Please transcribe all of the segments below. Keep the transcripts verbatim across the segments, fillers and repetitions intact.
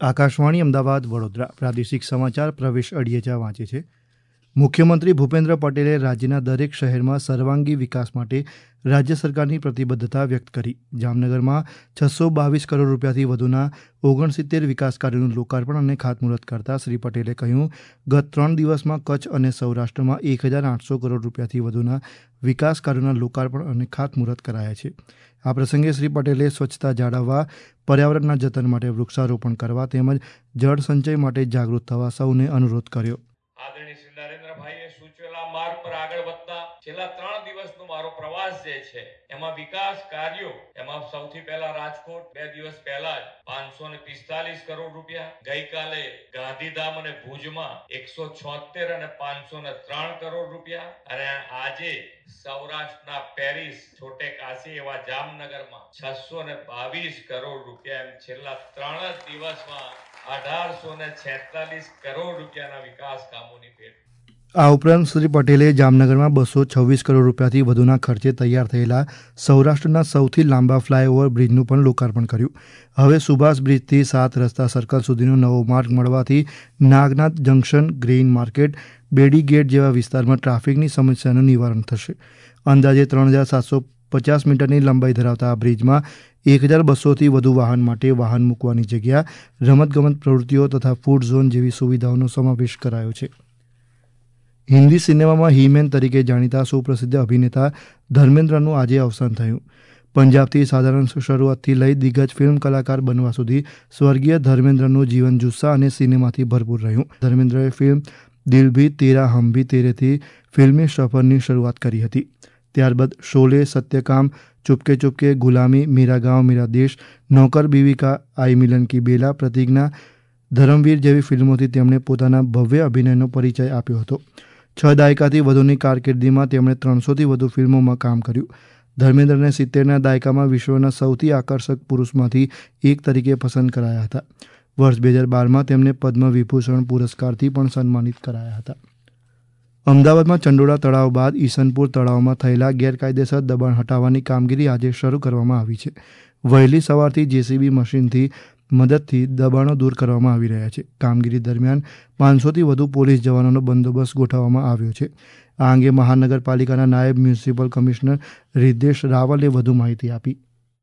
આકાશવાણી અમદાવાદ વડોદરા પ્રાદેશિક સમાચાર પ્રવેશ અડિયેજા વાંચે છે. મુખ્યમંત્રી ભૂપેન્દ્ર પટેલે રાજ્યના દરેક શહેરમાં સર્વાંગી વિકાસ માટે રાજ્ય સરકારની પ્રતિબદ્ધતા વ્યક્ત કરી. જામનગરમાં છસો બાવીસ કરોડ રૂપિયાથી વધુના ઓગણસિત્તેર વિકાસ કાર્યોનું લોકાર્પણ અને ખાતમુહૂર્ત કરતા શ્રી પટેલે કહ્યું, ગત ત્રણ દિવસમાં કચ્છ અને સૌરાષ્ટ્રમાં એક હજાર આઠસો કરોડ રૂપિયાથી વધુના વિકાસ કાર્યોના લોકાર્પણ અને ખાતમુહૂર્ત કરાયા છે. આ પ્રસંગે શ્રી પટેલે સ્વચ્છતા જાળવવા, પર્યાવરણના જતન માટે વૃક્ષારોપણ કરવા તેમજ જળ સંચય માટે જાગૃત થવા સૌને અનુરોધ કર્યો. આદરણીય શ્રી નરેન્દ્રભાઈએ સૂચવેલા માર્ગ પર આગળ વધતા છેલ્લા ત્રણ દિવસનો મારો પ્રવાસ જે છે એમાં વિકાસ કાર્યો, એમાં સૌથી પહેલા રાજકોટ બે દિવસ પહેલા જ પાંચસો ને પિસ્તાલીસ કરોડ રૂપિયા, ગઈકાલે ગાંધીધામ અને ભુજમાં એકસો છોતેર અને પાંચસો ને ત્રણ કરોડ રૂપિયા અને આજે સૌરાષ્ટ્રના પેરિસ, છોટે કાશી એવા જામનગરમાં છસો ને બાવીસ કરોડ રૂપિયા એમ છેલ્લા ત્રણ જ દિવસમાં અઢારસો ને છેતાલીસ કરોડ રૂપિયાના વિકાસ કામોની ભેટ. આ ઉપરાંત શ્રી પટેલે જામનગરમાં બસો છવ્વીસ કરોડ રૂપિયાથી વધુના ખર્ચે તૈયાર થયેલા સૌરાષ્ટ્રના સૌથી લાંબા ફ્લાયઓવર બ્રિજનું પણ લોકાર્પણ કર્યું. હવે સુભાષ બ્રિજથી સાત રસ્તા સર્કલ સુધીનો નવો માર્ગ મળવાથી Nagnath junction, grain market, Bedi gate જેવા વિસ્તારમાં ટ્રાફિકની સમસ્યાનું નિવારણ થશે. અંદાજે ત્રણ હજાર સાતસો પચાસ મીટરની લંબાઈ ધરાવતા આ બ્રિજમાં એક હજાર બસોથી વધુ વાહન માટે વાહન મૂકવાની જગ્યા, રમતગમત પ્રવૃત્તિઓ તથા ફૂડ ઝોન જેવી સુવિધાઓનો સમાવેશ કરાયો છે. હિન્દી સિનેમામાં હીમેન તરીકે જાણીતા સુપ્રસિદ્ધ અભિનેતા ધર્મેન્દ્રનું આજે અવસાન થયું. પંજાબથી સાધારણ શરૂઆતથી લઈ દિગ્ગજ ફિલ્મ કલાકાર બનવા સુધી સ્વર્ગીય ધર્મેન્દ્રનું જીવન જુસ્સા અને સિનેમાથી ભરપૂર રહ્યું. ધર્મેન્દ્રએ ફિલ્મ દિલ ભી તેરા હમ ભી તેરેથી ફિલ્મી સફરની શરૂઆત કરી હતી. ત્યારબાદ શોલે, સત્યકામ, ચુપકે ચુપકે, ગુલામી, મેરા ગાંવ મેરા દેશ, નૌકર બીવી કા આઈ મિલન કી બેલા, પ્રતિજ્ઞા, ધરમવીર જેવી ફિલ્મોથી તેમણે પોતાના ભવ્ય અભિનયનો પરિચય આપ્યો હતો. છ દાયકાથી વધુની કારકિર્દીમાં તેમણે ત્રણસોથી વધુ ફિલ્મોમાં કામ કર્યું. ધર્મેન્દ્રને સિત્તેરના દાયકામાં વિશ્વના સૌથી આકર્ષક પુરુષમાંથી એક તરીકે પસંદ કરાયા હતા. વર્ષ બે હજાર બારમાં તેમને પદ્મ વિભૂષણ પુરસ્કારથી પણ સન્માનિત કરાયા હતા. અમદાવાદમાં ચંડોળા તળાવ બાદ ઈસનપુર તળાવમાં થયેલા ગેરકાયદેસર દબાણ હટાવવાની કામગીરી આજે શરૂ કરવામાં આવી છે. વહેલી સવારથી જેસીબી મશીનથી મદદથી દબાણો દૂર કરવામાં આવી રહ્યા છે. કામગીરી દરમિયાન પાંચસોથી વધુ પોલીસ જવાનોનો બંદોબસ્ત ગોઠવવામાં આવ્યો છે. આ અંગે મહાનગરપાલિકાના નાયબ મ્યુનિસિપલ કમિશનર રિદ્ધેશ રાવલે વધુ માહિતી આપી.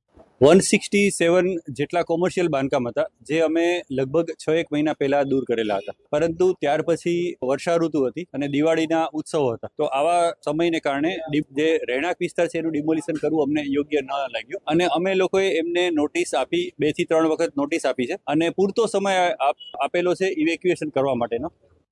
વન સિક્સટી સેવન જેટલા કોમર્શિયલ બાંધકામ હતા જે અમે લગભગ છ એક મહિના પહેલા દૂર કરેલા હતા, પરંતુ ત્યાર પછી વર્ષા ઋતુ હતી અને દિવાળીના ઉત્સવો હતા, તો આવા સમયને કારણે જે રહેણાંક વિસ્તાર છે એનું ડિમોલિશન કરવું અમને યોગ્ય ન લાગ્યું અને અમે લોકોએ એમને નોટિસ આપી, બે થી ત્રણ વખત નોટિસ આપી છે અને પૂરતો સમય આપેલો છે ઇવેક્યુએશન કરવા માટેનો.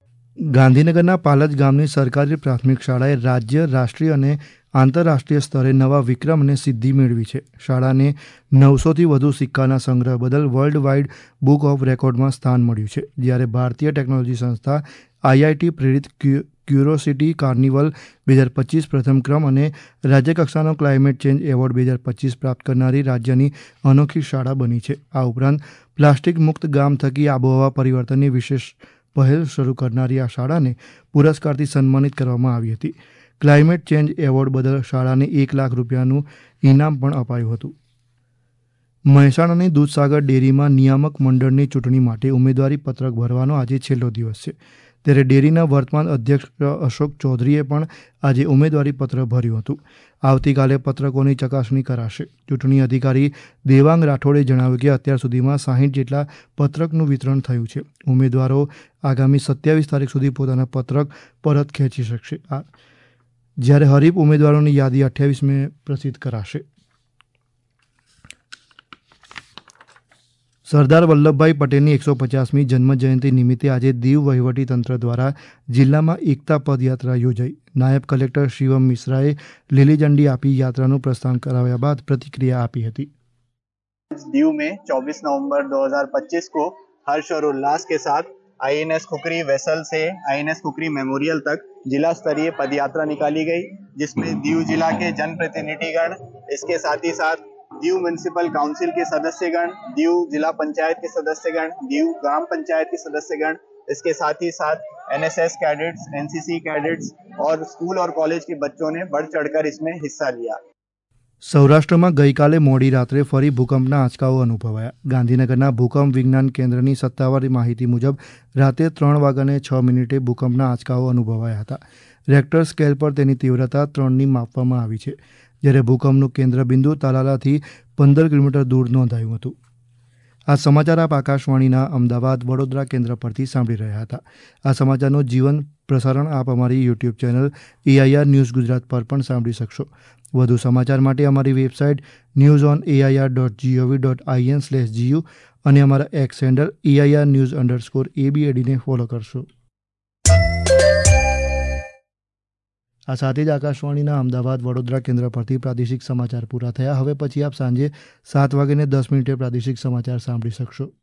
ગાંધીનગરના પાલજ ગામની સરકારી પ્રાથમિક શાળાએ રાજ્ય, રાષ્ટ્રીય અને આંતરરાષ્ટ્રીય સ્તરે નવા વિક્રમ અને સિદ્ધિ મેળવી છે. શાળાને નવસોથી વધુ સિક્કાના સંગ્રહ બદલ વર્લ્ડ વાઇડ બુક ઓફ રેકોર્ડમાં સ્થાન મળ્યું છે. જ્યારે ભારતીય ટેકનોલોજી સંસ્થા આઈઆઈટી પ્રેરિત ક્યુરોસિટી કાર્નિવલ બે હજાર પચીસ પ્રથમ ક્રમ અને રાજ્યકક્ષાનો ક્લાઇમેટ ચેન્જ એવોર્ડ બે હજાર પચીસ પ્રાપ્ત કરનારી રાજ્યની અનોખી શાળા બની છે. આ ઉપરાંત પ્લાસ્ટિક મુક્ત ગામ થકી આબોહવા પરિવર્તનની વિશેષ પહેલ શરૂ કરનારી આ શાળાને પુરસ્કારથી સન્માનિત કરવામાં આવી હતી. ક્લાઇમેટ ચેન્જ એવોર્ડ બદલ શાળાને એક લાખ રૂપિયાનું ઇનામ પણ અપાયું હતું. મહેસાણાની દૂધસાગર ડેરીમાં નિયામક મંડળની ચૂંટણી માટે ઉમેદવારી પત્રક ભરવાનો આજે છેલ્લો દિવસ છે. ત્યારે ડેરીના વર્તમાન અધ્યક્ષ અશોક ચૌધરીએ પણ આજે ઉમેદવારી પત્ર ભર્યું હતું. આવતીકાલે પત્રકોની ચકાસણી કરાશે. ચૂંટણી અધિકારી દેવાંગ રાઠોડે જણાવ્યું કે અત્યાર સુધીમાં સાહીઠ જેટલા પત્રકનું વિતરણ થયું છે. ઉમેદવારો આગામી સત્યાવીસ તારીખ સુધી પોતાના પત્રક પરત ખેંચી શકશે. આ જ્યારે હરીફ ઉમેદવારોની યાદી અઠ્યાવીસ મે પ્રસિદ્ધ કરાશે. સરદાર વલ્લભભાઈ પટેલની એકસો પચાસમી જન્મજયંતિ નિમિત્તે આજે દીવ વહીવટીતંત્ર દ્વારા જિલ્લામાં એકતા પદયાત્રા યોજાઈ. નાયબ કલેક્ટર શિવમ મિશ્રાએ લીલી ઝંડી આપી યાત્રાનું પ્રસ્થાન કરાવ્યા બાદ પ્રતિક્રિયા આપી હતી. दीव में चौबीस नवंबर दो हज़ार पच्चीस को हर्ष और उल्लास के साथ आईएनएस खुकरी वेसल से आईएनएस खुकरी मेमोरियल तक जिला स्तरीय पदयात्रा निकाली गई, जिसमें दीव जिला के जनप्रतिनिधिगण, इसके साथ ही साथ दीव म्युनिसिपल काउंसिल के सदस्यगण, दीव जिला पंचायत के सदस्यगण, दीव ग्राम पंचायत के सदस्यगण, इसके साथ ही साथ एनएसएस कैडेट्स, एनसीसी कैडेट्स और स्कूल और कॉलेज के बच्चों ने बढ़ चढ़कर इसमें हिस्सा लिया. સૌરાષ્ટ્રમાં ગઈકાલે મોડી રાત્રે ફરી ભૂકંપના આંચકાઓ અનુભવાયા. ગાંધીનગરના ભૂકંપ વિજ્ઞાન કેન્દ્રની સત્તાવાર માહિતી મુજબ રાતે ત્રણ વાગ્યાને છ મિનિટે ભૂકંપના આંચકાઓ અનુભવાયા હતા. રેક્ટર સ્કેલ પર તેની તીવ્રતા ત્રણની માપવામાં આવી છે, જ્યારે ભૂકંપનું કેન્દ્રબિંદુ તાલાલાથી પંદર કિલોમીટર દૂર નોંધાયું હતું. આ સમાચાર આપ આકાશવાણીના અમદાવાદ વડોદરા કેન્દ્ર પરથી સાંભળી રહ્યા હતા. આ સમાચારનું જીવન પ્રસારણ આપ અમારી YouTube channel AIR news Gujarat પર પણ સાંભળી શકશો. વધુ સમાચાર માટે અમારી website news on AIR dot G O V dot I N slash G U અને અમારા X handle AIR news underscore એબીએડીને ફોલો કરશો. આ સાથે જ આકાશવાણીના અમદાવાદ વડોદરા કેન્દ્ર પરથી પ્રાદેશિક સમાચાર પૂરા થયા. હવે પછી આપ સાંજે સાત વાગ્યાને દસ મિનિટે પ્રાદેશિક સમાચાર સાંભળી શકશો.